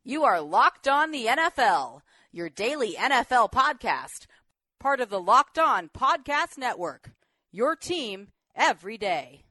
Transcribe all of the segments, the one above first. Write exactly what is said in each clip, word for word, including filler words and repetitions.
You are Locked On the N F L, your daily N F L podcast, part of the Locked On Podcast Network, your team every day.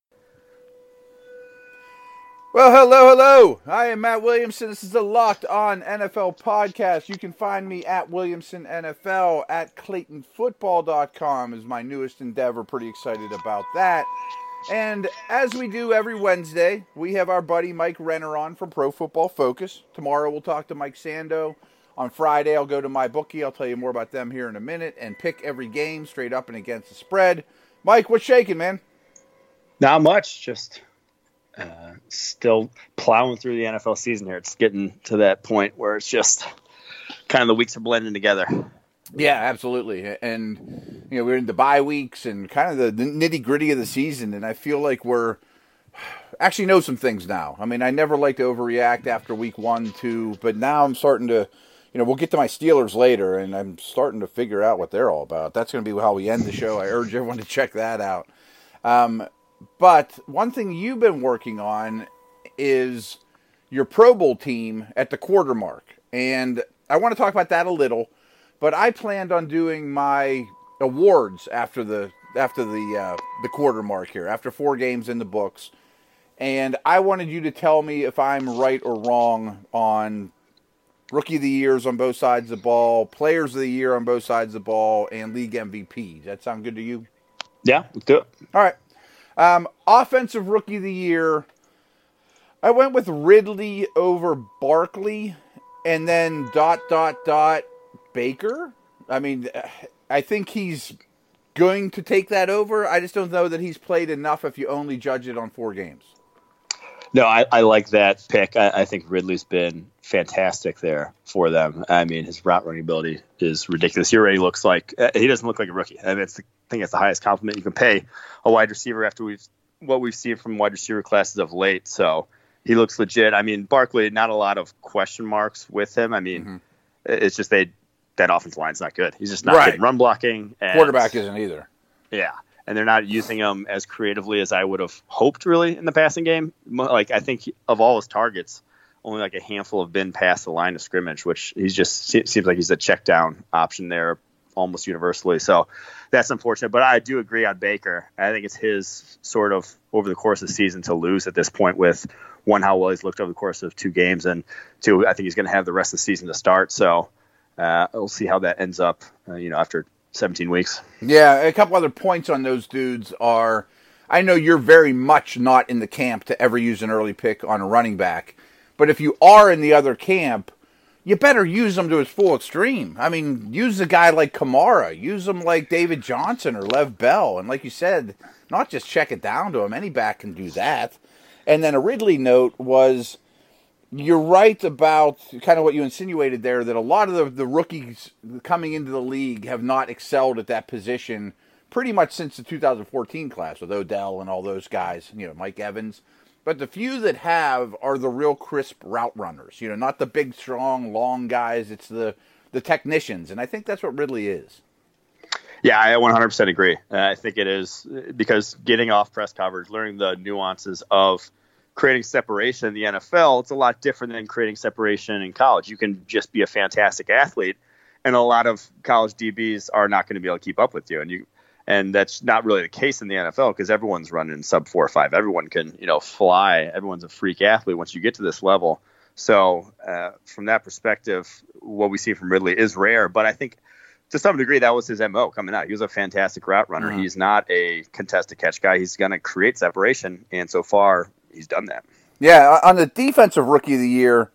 Well, hello, hello. I am Matt Williamson. This is the Locked On N F L podcast. You can find me at Williamson N F L, at Clayton Football dot com is my newest endeavor. Pretty excited about that. And as we do every Wednesday, we have our buddy Mike Renner on from Pro Football Focus. Tomorrow we'll talk to Mike Sando. On Friday I'll go to MyBookie. I'll tell you more about them here in a minute and pick every game straight up and against the spread. Mike, what's shaking, man? Not much. Just uh, still plowing through the N F L season here. It's getting to that point where it's just kind of the weeks are blending together. Yeah, absolutely. And, you know, we're in the bye weeks and kind of the nitty-gritty of the season, and I feel like we're actually know some things now. I mean, I never like to overreact after week one, two, but now I'm starting to, you know, we'll get to my Steelers later, and I'm starting to figure out what they're all about. That's going to be how we end the show. I urge everyone to check that out. Um, but one thing you've been working on is your Pro Bowl team at the quarter mark, and I want to talk about that a little. But I planned on doing my awards after the after the uh, the quarter mark here, after four games in the books, and I wanted you to tell me if I'm right or wrong on Rookie of the Years on both sides of the ball, Players of the Year on both sides of the ball, and League M V P. Does that sound good to you? Yeah, let's do it. All right. Um, Offensive Rookie of the Year, I went with Ridley over Barkley, and then dot, dot, dot, Baker. I mean, I think he's going to take that over. I just don't know that he's played enough if you only judge it on four games. No, I, I like that pick. I, I think Ridley's been fantastic there for them. I mean, his route running ability is ridiculous. He already looks like uh, he doesn't look like a rookie. I mean, it's the, I think it's the highest compliment you can pay a wide receiver after we've what we've seen from wide receiver classes of late. So he looks legit. I mean, Barkley, not a lot of question marks with him. I mean, mm-hmm. it's just they. That offensive line's not good. He's just not right. good run blocking. And, quarterback isn't either. Yeah, and they're not using him as creatively as I would have hoped, really, in the passing game. Like, I think of all his targets, only like a handful have been past the line of scrimmage, which he's just seems like he's a check down option there almost universally. So that's unfortunate. But I do agree on Baker. I think it's his sort of over the course of the season to lose at this point with, one, how well he's looked over the course of two games, and two, I think he's going to have the rest of the season to start. So Uh, we'll see how that ends up, uh, you know, after seventeen weeks. Yeah, a couple other points on those dudes are, I know you're very much not in the camp to ever use an early pick on a running back, but if you are in the other camp, you better use them to its full extreme. I mean, use a guy like Kamara, use them like David Johnson or Lev Bell, and like you said, not just check it down to him. Any back can do that. And then a Ridley note was, you're right about kind of what you insinuated there, that a lot of the, the rookies coming into the league have not excelled at that position pretty much since the two thousand fourteen class with Odell and all those guys, you know, Mike Evans. But the few that have are the real crisp route runners, you know, not the big, strong, long guys. It's the, the technicians, and I think that's what Ridley is. Yeah, I one hundred percent agree. Uh, I think it is because getting off press coverage, learning the nuances of creating separation in the N F L, it's a lot different than creating separation in college. You can just be a fantastic athlete, and a lot of college D Bs are not going to be able to keep up with you. And you, and that's not really the case in the N F L because everyone's running sub four or five. Everyone can, you know, fly. Everyone's a freak athlete once you get to this level. So uh, from that perspective, what we see from Ridley is rare. But I think to some degree that was his M O coming out. He was a fantastic route runner. Mm-hmm. He's not a contested catch guy. He's going to create separation, and so far he's done that. Yeah, on the defensive Rookie of the Year,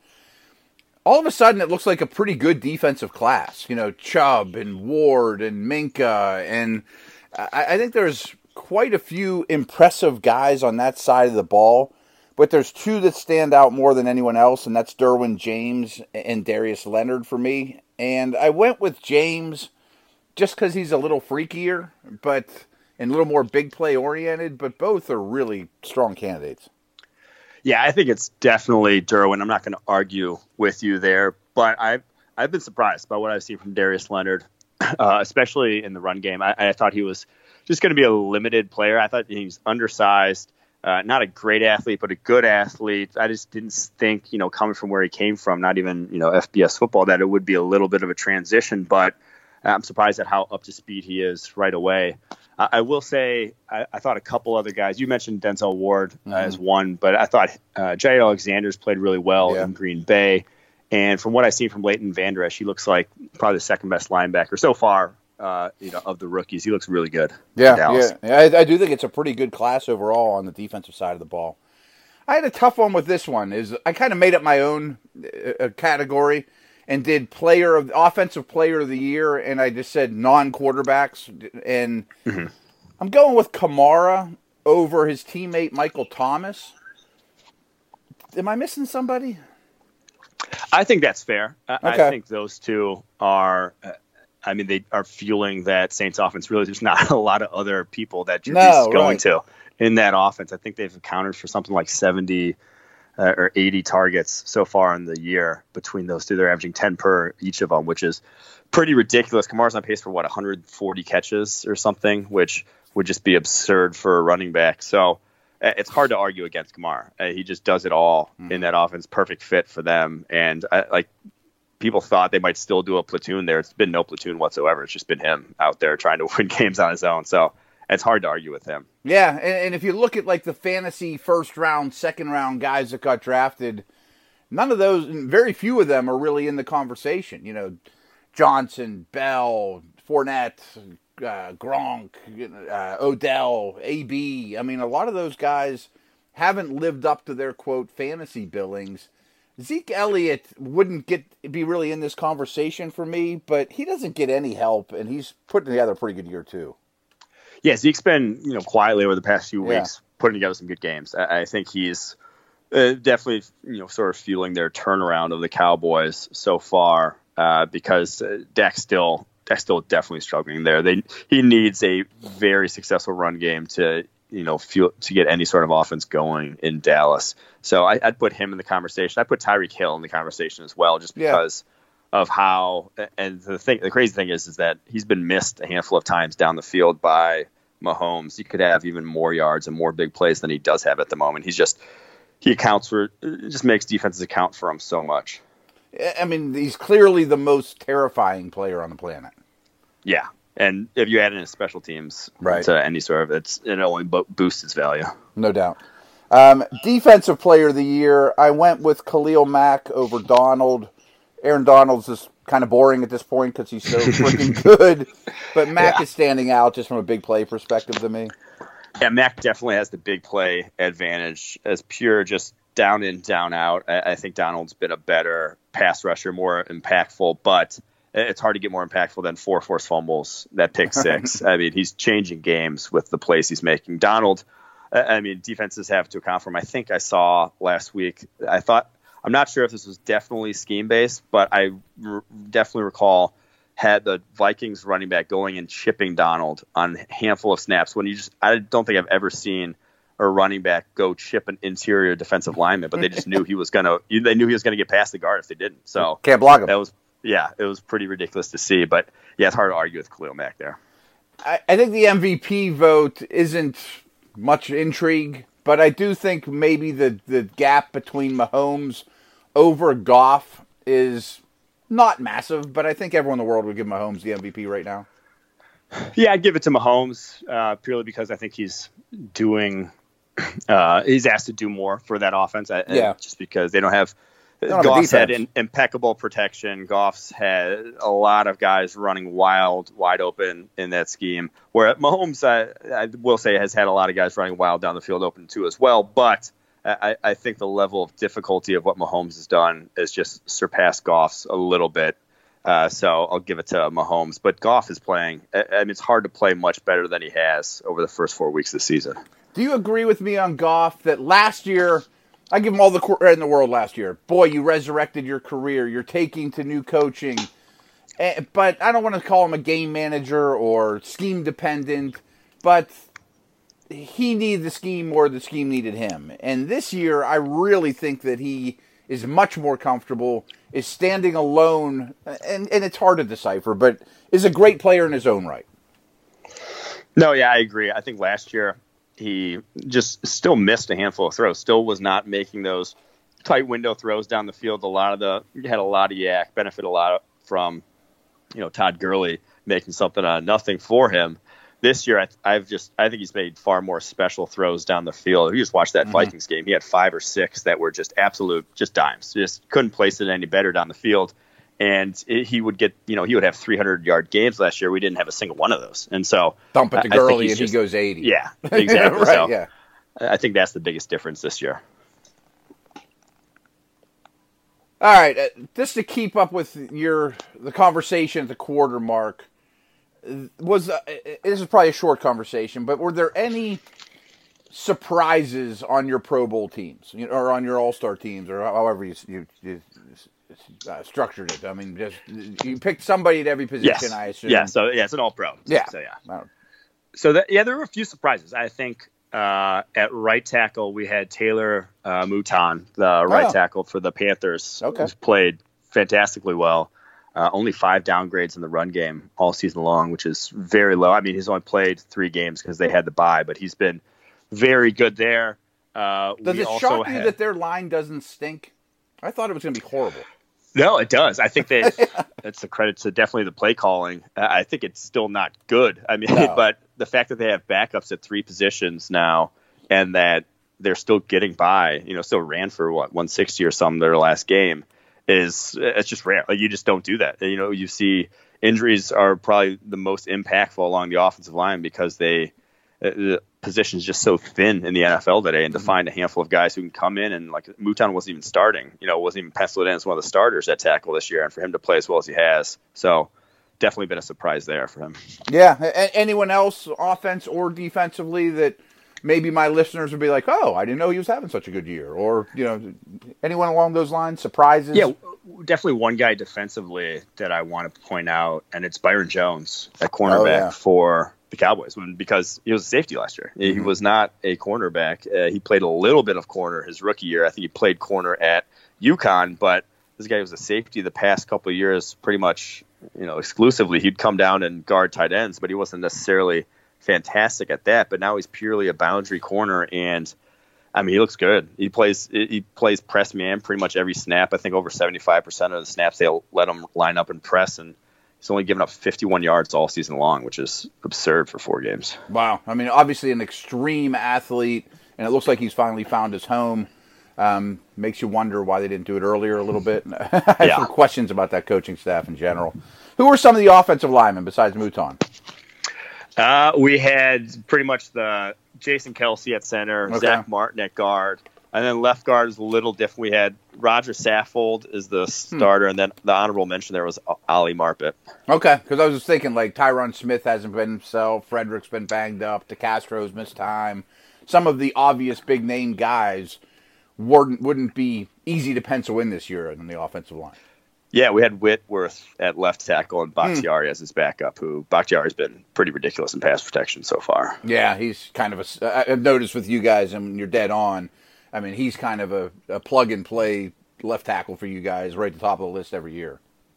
all of a sudden it looks like a pretty good defensive class. You know, Chubb and Ward and Minka, and I, I think there's quite a few impressive guys on that side of the ball. But there's two that stand out more than anyone else, and that's Derwin James and Darius Leonard for me. And I went with James just because he's a little freakier, but and a little more big play oriented. But both are really strong candidates. Yeah, I think it's definitely Derwin. I'm not going to argue with you there, but I've, I've been surprised by what I've seen from Darius Leonard, uh, especially in the run game. I, I thought he was just going to be a limited player. I thought he's undersized. Uh, not a great athlete, but a good athlete. I just didn't think, you know, coming from where he came from, not even, you know, F B S football, that it would be a little bit of a transition. But I'm surprised at how up to speed he is right away. Uh, I will say, I, I thought a couple other guys, you mentioned Denzel Ward uh, mm-hmm. as one, but I thought uh, Jay Alexander's played really well yeah. in Green Bay. And from what I've seen from Leighton Vander Esch, he looks like probably the second best linebacker so far. Uh, you know, of the rookies, he looks really good. Yeah, yeah, I, I do think it's a pretty good class overall on the defensive side of the ball. I had a tough one with this one. Is I kind of made up my own uh, category and did player of offensive player of the year, and I just said non-quarterbacks, and mm-hmm. I'm going with Kamara over his teammate Michael Thomas. Am I missing somebody? I think that's fair. I, okay. I think those two are. Uh, I mean, they are fueling that Saints offense. Really, there's not a lot of other people that Drew Brees no, is going right. to in that offense. I think they've accounted for something like seventy uh, or eighty targets so far in the year between those two. They're averaging ten per each of them, which is pretty ridiculous. Kamara's on pace for, what, one hundred forty catches or something, which would just be absurd for a running back. So uh, it's hard to argue against Kamara. Uh, he just does it all mm. in that offense. Perfect fit for them. And, uh, like, people thought they might still do a platoon there. It's been no platoon whatsoever. It's just been him out there trying to win games on his own. So it's hard to argue with him. Yeah, and, and if you look at like the fantasy first round, second round guys that got drafted, none of those, very few of them are really in the conversation. You know, Johnson, Bell, Fournette, uh, Gronk, uh, Odell, A B. I mean, a lot of those guys haven't lived up to their, quote, fantasy billings. Zeke Elliott wouldn't get be really in this conversation for me, but he doesn't get any help, and he's putting together a pretty good year too. Yeah, Zeke's been, you know, quietly over the past few yeah. weeks putting together some good games. I, I think he's uh, definitely, you know, sort of fueling their turnaround of the Cowboys so far uh, because uh, Dak's still Dak's still definitely struggling there. They he needs a very successful run game to. you know, feel, to get any sort of offense going in Dallas. So I, I'd put him in the conversation. I put Tyreek Hill in the conversation as well, just because yeah. of how, and the thing, the crazy thing is, is that he's been missed a handful of times down the field by Mahomes. He could have even more yards and more big plays than he does have at the moment. He's just, he accounts for, it just makes defenses account for him so much. I mean, he's clearly the most terrifying player on the planet. Yeah. And if you add in his special teams right. to any sort of, it's it only bo- boosts its value. No doubt. Um, defensive player of the year, I went with Khalil Mack over Donald. Aaron Donald's just kind of boring at this point because he's so freaking good. But Mack yeah. is standing out just from a big play perspective to me. Yeah, Mack definitely has the big play advantage as pure just down in, down out. I, I think Donald's been a better pass rusher, more impactful, but it's hard to get more impactful than four forced fumbles, that pick six. I mean, he's changing games with the plays he's making. Donald, I mean, defenses have to account for him. I think I saw last week, I thought, I'm not sure if this was definitely scheme-based, but I r- definitely recall had the Vikings running back going and chipping Donald on a handful of snaps when you just, I don't think I've ever seen a running back go chip an interior defensive lineman, but they just knew he was going to, they knew he was going to get past the guard if they didn't. So can't block him. That was, Yeah, it was pretty ridiculous to see, but yeah, it's hard to argue with Khalil Mack there. I, I think the M V P vote isn't much intrigue, but I do think maybe the, the gap between Mahomes over Goff is not massive, but I think everyone in the world would give Mahomes the M V P right now. Yeah, I'd give it to Mahomes uh, purely because I think he's doing, uh, he's asked to do more for that offense. I, yeah. Just because they don't have. No, Goff's had in, impeccable protection. Goff's had a lot of guys running wild, wide open in that scheme. Where Mahomes, I, I will say, has had a lot of guys running wild down the field open too as well. But I, I think the level of difficulty of what Mahomes has done has just surpassed Goff's a little bit. Uh, so I'll give it to Mahomes. But Goff is playing. I, I mean, it's hard to play much better than he has over the first four weeks of the season. Do you agree with me on Goff that last year? I give him all the credit in the world last year. Boy, you resurrected your career. You're taking to new coaching. But I don't want to call him a game manager or scheme dependent, but he needed the scheme more than the scheme needed him. And this year, I really think that he is much more comfortable, is standing alone, and, and it's hard to decipher, but is a great player in his own right. No, yeah, I agree. I think last year he just still missed a handful of throws. Still was not making those tight window throws down the field. A lot of the he had a lot of yak, benefit a lot from, you know, Todd Gurley making something out of nothing for him. This year, I, I've just I think he's made far more special throws down the field. You just watched that mm-hmm. Vikings game. He had five or six that were just absolute, just dimes. Just couldn't place it any better down the field. And it, he would get, you know, he would have three hundred yard games last year. We didn't have a single one of those. And so dump it to Gurley and just, he goes eighty. Yeah, exactly. right, so yeah. I think that's the biggest difference this year. All right, uh, just to keep up with your the conversation at the quarter mark, was uh, this is probably a short conversation, but were there any surprises on your Pro Bowl teams, you know, or on your All Star teams, or however you, you, you uh, structured it? I mean, just you picked somebody at every position. Yes. I assume. Yeah. So yeah, it's an All Pro. Yeah. So yeah. So that, yeah, there were a few surprises. I think uh, at right tackle we had Taylor uh, Mouton, the right oh. tackle for the Panthers, okay. who's played fantastically well. Uh, only five downgrades in the run game all season long, which is very low. I mean, he's only played three games because they had the bye, but he's been very good there. Uh, Does we it also shock you had... that their line doesn't stink? I thought it was going to be horrible. No, it does. I think that that's a credit to definitely the play calling. Uh, I think it's still not good. I mean, no. but the fact that they have backups at three positions now and that they're still getting by, you know, still ran for what, one sixty or something their last game is, it's just rare. Like, you just don't do that. You know, you see injuries are probably the most impactful along the offensive line because they, the position is just so thin in the N F L today, and to find a handful of guys who can come in and, like, Mouton wasn't even starting, you know, wasn't even penciled in as one of the starters at tackle this year, and for him to play as well as he has. So definitely been a surprise there for him. Yeah. A- anyone else, offense or defensively, that maybe my listeners would be like, oh, I didn't know he was having such a good year? Or, you know, anyone along those lines, surprises? Yeah, definitely one guy defensively that I want to point out, and it's Byron Jones at cornerback oh, yeah. for the Cowboys, because he was a safety last year. Mm-hmm. He was not a cornerback. Uh, he played a little bit of corner his rookie year. I think he played corner at UConn, but this guy was a safety the past couple of years, pretty much, you know, exclusively. He'd come down and guard tight ends, but he wasn't necessarily fantastic at that. But now he's purely a boundary corner, and I mean, he looks good. He plays he plays press man pretty much every snap. I think over seventy-five percent of the snaps they'll let him line up and press, and he's only given up fifty-one yards all season long, which is absurd for four games. Wow. I mean, obviously an extreme athlete, and it looks like he's finally found his home. Um, makes you wonder why they didn't do it earlier a little bit. I have yeah. some questions about that coaching staff in general. Who are some of the offensive linemen besides Mouton? Uh, we had pretty much the Jason Kelsey at center, okay. Zach Martin at guard, and then left guard is a little different. We had Roger Saffold as the starter, hmm. and then the honorable mention there was Ollie Marpet. Okay, because I was just thinking, like, Tyron Smith hasn't been himself, Frederick's been banged up, DeCastro's missed time. Some of the obvious big-name guys wouldn't, wouldn't be easy to pencil in this year in the offensive line. Yeah, we had Whitworth at left tackle and Bakhtiari mm. as his backup, who Bakhtiari's been pretty ridiculous in pass protection so far. Yeah, he's kind of a, I've noticed with you guys, and you're dead on, I mean, he's kind of a, a plug-and-play left tackle for you guys, right at the top of the list every year.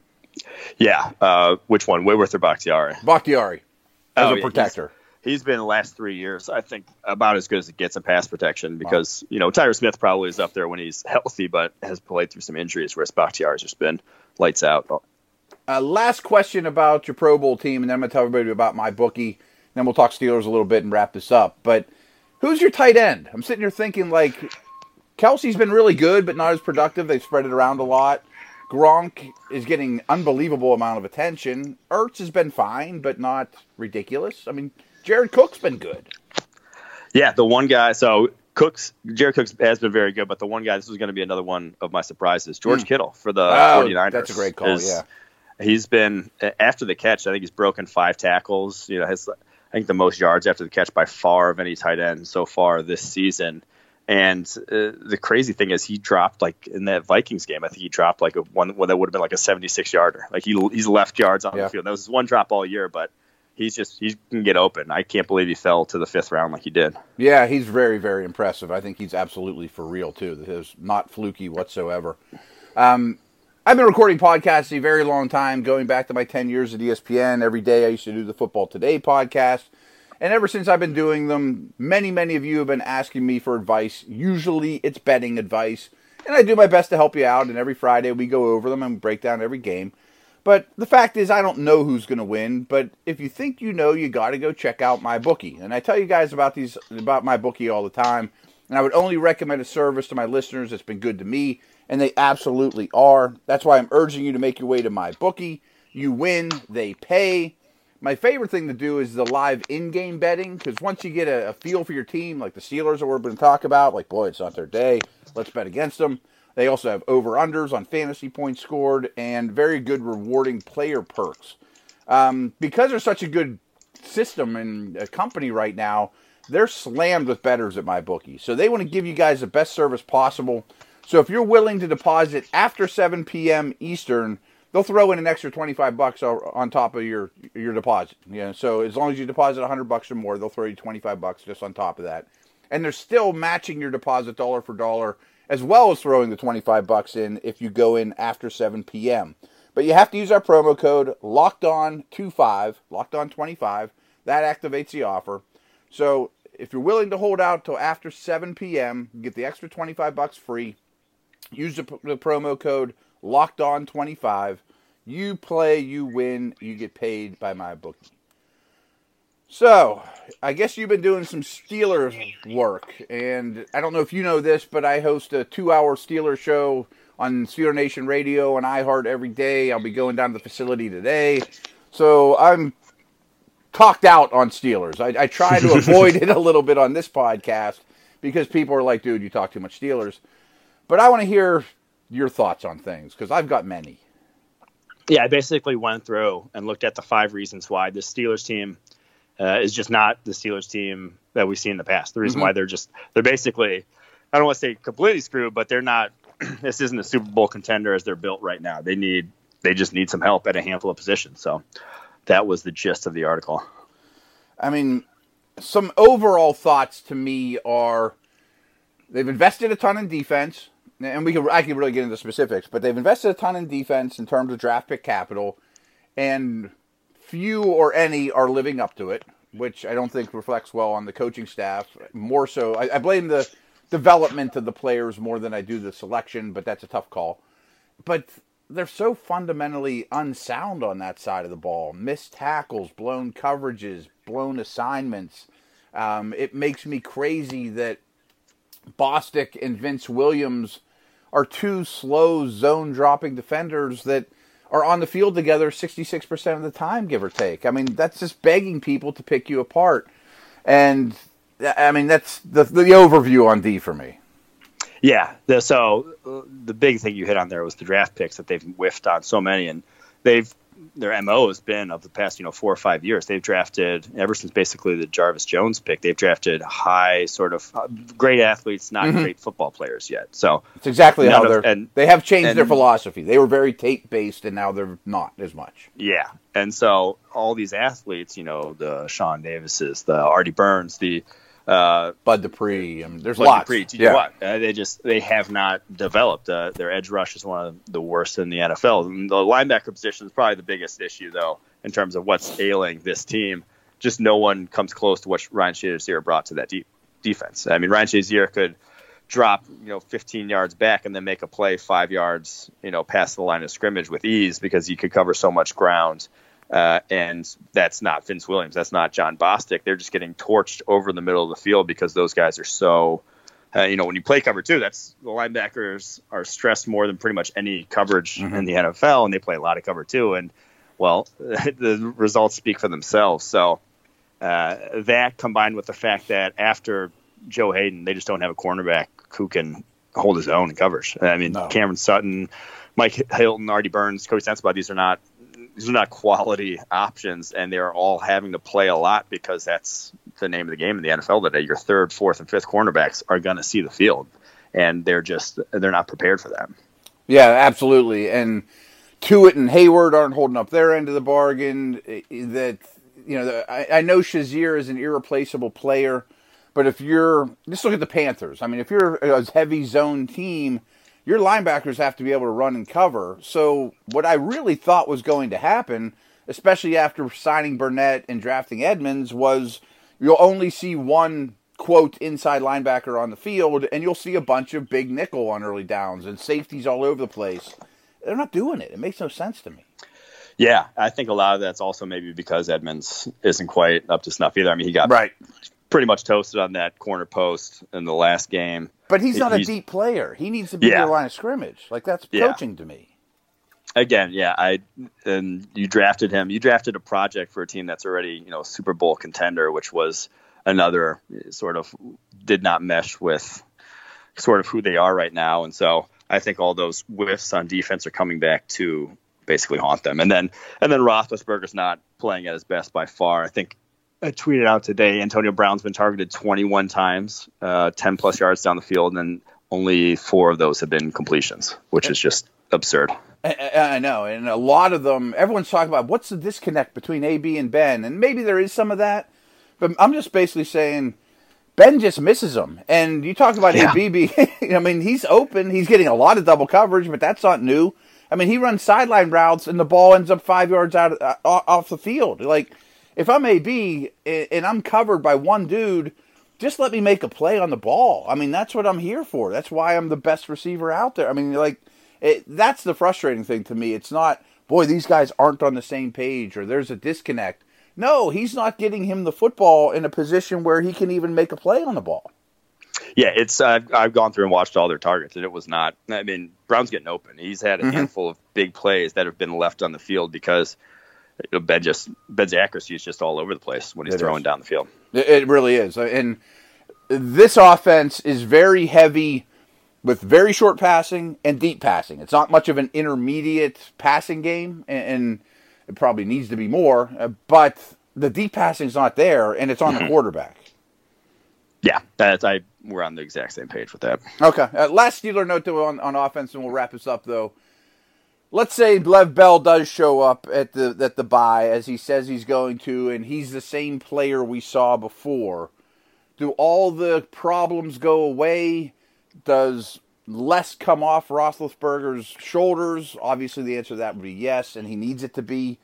Yeah, uh, which one, Whitworth or Bakhtiari? Bakhtiari, as oh, a yeah, protector. He's, he's been the last three years, I think, about as good as it gets in pass protection because, wow. you know, Tyler Smith probably is up there when he's healthy, but has played through some injuries, whereas Bakhtiari's just been lights out. Uh, last question about your Pro Bowl team, and then I'm going to tell everybody about my bookie. Then we'll talk Steelers a little bit and wrap this up. But who's your tight end? I'm sitting here thinking, like, Kelsey's been really good, but not as productive. They've spread it around a lot. Gronk is getting unbelievable amount of attention. Ertz has been fine, but not ridiculous. I mean, Jared Cook's been good. Yeah, the one guy, so Cooks, Jared Cooks has been very good, but the one guy, this was going to be another one of my surprises, George mm. Kittle for the oh, 49ers. That's a great call, is, yeah. He's been, after the catch, I think he's broken five tackles. You know, has, I think the most yards after the catch by far of any tight end so far this season. And uh, the crazy thing is he dropped, like, in that Vikings game, I think he dropped, like, a one well, that would have been like a seventy-six-yarder. Like, he he's left yards on yeah. the field. That was his one drop all year, but he's just, he can get open. I can't believe he fell to the fifth round like he did. Yeah, he's very, very impressive. I think he's absolutely for real, too. That is not fluky whatsoever. Um, I've been recording podcasts a very long time, going back to my ten years at E S P N. Every day I used to do the Football Today podcast. And ever since I've been doing them, many, many of you have been asking me for advice. Usually it's betting advice. And I do my best to help you out. And every Friday we go over them and break down every game. But the fact is, I don't know who's going to win. But if you think you know, you got to go check out MyBookie. And I tell you guys about these about MyBookie all the time. And I would only recommend a service to my listeners that's been good to me. And they absolutely are. That's why I'm urging you to make your way to MyBookie. You win, they pay. My favorite thing to do is the live in-game betting, because once you get a, a feel for your team, like the Steelers that we're going to talk about, like, boy, it's not their day, let's bet against them. They also have over-unders on fantasy points scored and very good rewarding player perks. Um, because they're such a good system and a company right now, they're slammed with bettors at MyBookie. So they want to give you guys the best service possible. So if you're willing to deposit after seven p.m. Eastern, they'll throw in an extra twenty-five bucks on top of your your deposit. Yeah, so as long as you deposit one hundred bucks or more, they'll throw you twenty-five bucks just on top of that. And they're still matching your deposit dollar for dollar, as well as throwing the twenty-five bucks in if you go in after seven p.m. But you have to use our promo code locked on twenty-five, locked on twenty-five. That activates the offer. So if you're willing to hold out till after seven p.m., you get the extra twenty-five bucks free. Use the, the promo code locked on twenty-five. You play, you win, you get paid by MyBookie. So, I guess you've been doing some Steelers work, and I don't know if you know this, but I host a two-hour Steelers show on Steeler Nation Radio and iHeart every day. I'll be going down to the facility today. So, I'm talked out on Steelers. I, I try to avoid it a little bit on this podcast because people are like, dude, you talk too much Steelers. But I want to hear your thoughts on things, because I've got many. Yeah, I basically went through and looked at the five reasons why the Steelers team uh, is just not the Steelers team that we've seen in the past. The reason mm-hmm. why they're just, they're basically, I don't want to say completely screwed, but they're not, this isn't a Super Bowl contender as they're built right now. They need, they just need some help at a handful of positions. So that was the gist of the article. I mean, some overall thoughts to me are they've invested a ton in defense. And we can, I can really get into specifics, but they've invested a ton in defense in terms of draft pick capital, and few or any are living up to it, which I don't think reflects well on the coaching staff. More so, I, I blame the development of the players more than I do the selection, but that's a tough call. But they're so fundamentally unsound on that side of the ball. Missed tackles, blown coverages, blown assignments. Um, it makes me crazy that Bostic and Vince Williams are two slow zone-dropping defenders that are on the field together sixty-six percent of the time, give or take. I mean, that's just begging people to pick you apart. And, I mean, that's the, the overview on D for me. Yeah, the, so uh, the big thing you hit on there was the draft picks that they've whiffed on so many. And they've their M O has been of the past, you know, four or five years. They've drafted, ever since basically the Jarvis Jones pick, they've drafted high sort of uh, great athletes, not mm-hmm. great football players yet. So it's exactly how they're, of, and, they have changed and, their philosophy. They were very tape-based, and now they're not as much. Yeah. And so all these athletes, you know, the Sean Davises, the Artie Burns, the Uh, Bud Dupree, and there's Bud lots. Dupree, T J yeah. Watt. Uh, they just they have not developed. Uh, their edge rush is one of the worst in the N F L. And the linebacker position is probably the biggest issue, though, in terms of what's ailing this team. Just no one comes close to what Ryan Shazier brought to that de- defense. I mean, Ryan Shazier could drop, you know, fifteen yards back and then make a play five yards, you know, past the line of scrimmage with ease because he could cover so much ground. Uh, and that's not Vince Williams. That's not John Bostic. They're just getting torched over the middle of the field because those guys are so, uh, you know, when you play cover two, that's the linebackers are stressed more than pretty much any coverage mm-hmm. in the N F L, and they play a lot of cover two. And, well, the results speak for themselves. So uh, that combined with the fact that after Joe Hayden, they just don't have a cornerback who can hold his own in coverage. I mean, no. Cameron Sutton, Mike Hilton, Artie Burns, Cody Sensabaugh, these are not These are not quality options, and they're all having to play a lot because that's the name of the game in the N F L today. Your third, fourth, and fifth cornerbacks are going to see the field, and they're just they're not prepared for that. Yeah, absolutely. And Tuitt and Hayward aren't holding up their end of the bargain. That you know, the, I, I know Shazier is an irreplaceable player, but if you're just look at the Panthers. I mean, if you're a heavy zone team, your linebackers have to be able to run and cover. So what I really thought was going to happen, especially after signing Burnett and drafting Edmonds, was you'll only see one, quote, inside linebacker on the field, and you'll see a bunch of big nickel on early downs and safeties all over the place. They're not doing it. It makes no sense to me. Yeah, I think a lot of that's also maybe because Edmonds isn't quite up to snuff either. I mean, he got right. pretty much toasted on that corner post in the last game. But he's not he's, a deep player. He needs to be yeah. near the line of scrimmage. Like, that's yeah. coaching to me. Again, yeah, I and you drafted him. You drafted a project for a team that's already, you know, a Super Bowl contender, which was another sort of did not mesh with sort of who they are right now. And so I think all those whiffs on defense are coming back to basically haunt them. And then and then Roethlisberger's not playing at his best by far. I think I tweeted out today Antonio Brown's been targeted twenty-one times, uh, ten plus yards down the field, and only four of those have been completions, which is just absurd. I, I know, and a lot of them, everyone's talking about what's the disconnect between A B and Ben, and maybe there is some of that, but I'm just basically saying Ben just misses them. And you talk about yeah. A B, I mean, he's open, he's getting a lot of double coverage, but that's not new. I mean, he runs sideline routes, and the ball ends up five yards out uh, off the field. Like, if I'm A B and I'm covered by one dude, just let me make a play on the ball. I mean, that's what I'm here for. That's why I'm the best receiver out there. I mean, like, it, that's the frustrating thing to me. It's not, boy, these guys aren't on the same page or there's a disconnect. No, he's not getting him the football in a position where he can even make a play on the ball. Yeah, it's I've, I've gone through and watched all their targets, and it was not. I mean, Brown's getting open. He's had a mm-hmm. handful of big plays that have been left on the field because you know, Ben just Ben's accuracy is just all over the place when he's it throwing is. down the field. It really is, and this offense is very heavy with very short passing and deep passing. It's not much of an intermediate passing game, and it probably needs to be more. But the deep passing is not there, and it's on mm-hmm. the quarterback. Yeah, that's I. We're on the exact same page with that. Okay. Uh, last Steeler note though, on, on offense, and we'll wrap this up, though. Let's say Lev Bell does show up at the at the bye, as he says he's going to, and he's the same player we saw before. Do all the problems go away? Does less come off Roethlisberger's shoulders? Obviously, the answer to that would be yes, and he needs it to be.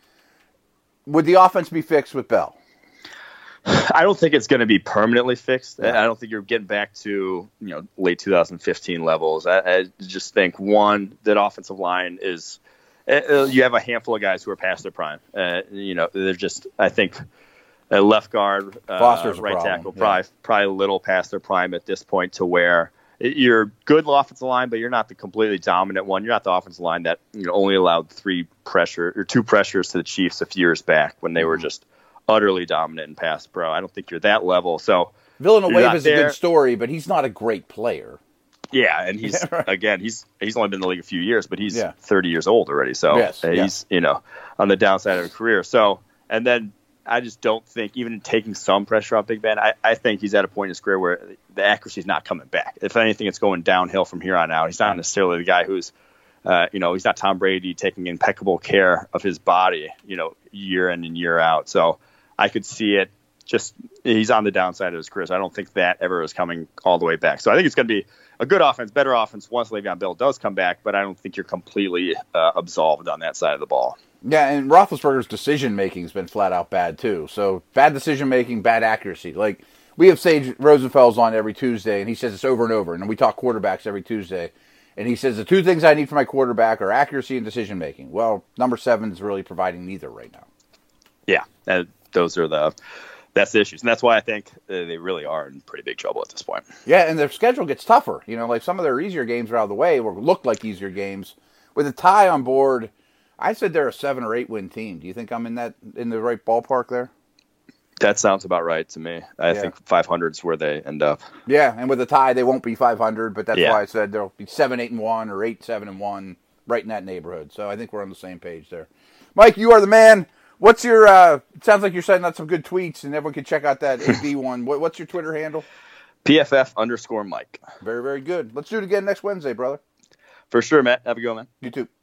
Would the offense be fixed with Bell? I don't think it's going to be permanently fixed. Yeah. I don't think you're getting back to you know late two thousand fifteen levels. I, I just think one that offensive line is uh, you have a handful of guys who are past their prime. Uh, you know they're just I think uh, left guard, uh, Foster's right tackle, yeah. probably probably a little past their prime at this point to where you're good offensive line, but you're not the completely dominant one. You're not the offensive line that you know, only allowed three pressure or two pressures to the Chiefs a few years back when they mm-hmm. were just utterly dominant in pass pro. I don't think you're that level. So Villanueva is a good story, but he's not a great player. Yeah, and he's right. again, he's he's only been in the league a few years, but he's yeah. thirty years old already. So yes, he's yes. you know on the downside of a career. So and then I just don't think even taking some pressure off Big Ben, I, I think he's at a point in his career where the accuracy is not coming back. If anything, it's going downhill from here on out. He's not necessarily the guy who's uh, you know he's not Tom Brady taking impeccable care of his body you know year in and year out. So I could see it just he's on the downside of his career. So I don't think that ever is coming all the way back. So I think it's going to be a good offense, better offense once Le'Veon Bell does come back, but I don't think you're completely uh, absolved on that side of the ball. Yeah, and Roethlisberger's decision-making has been flat-out bad, too. So bad decision-making, bad accuracy. Like, we have Sage Rosenfels on every Tuesday, and he says this over and over, and we talk quarterbacks every Tuesday. And he says the two things I need for my quarterback are accuracy and decision-making. Well, number seven is really providing neither right now. Yeah, and those are the that's the issues, and that's why I think they really are in pretty big trouble at this point. Yeah, and their schedule gets tougher. You know, like some of their easier games are out of the way, or look like easier games. With a tie on board, I said they're a seven or eight win team. Do you think I'm in that in the right ballpark there? That sounds about right to me. I yeah. think five hundred is where they end up. Yeah, and with a tie, they won't be five hundred, but that's yeah. why I said they'll be seven, eight, and one, or eight, seven, and one, right in that neighborhood. So I think we're on the same page there. Mike, you are the man. What's your, uh, it sounds like you're sending out some good tweets, and everyone can check out that A B one. What, what's your Twitter handle? P F F underscore Mike. Very, very good. Let's do it again next Wednesday, brother. For sure, Matt. Have a good one, man. You too.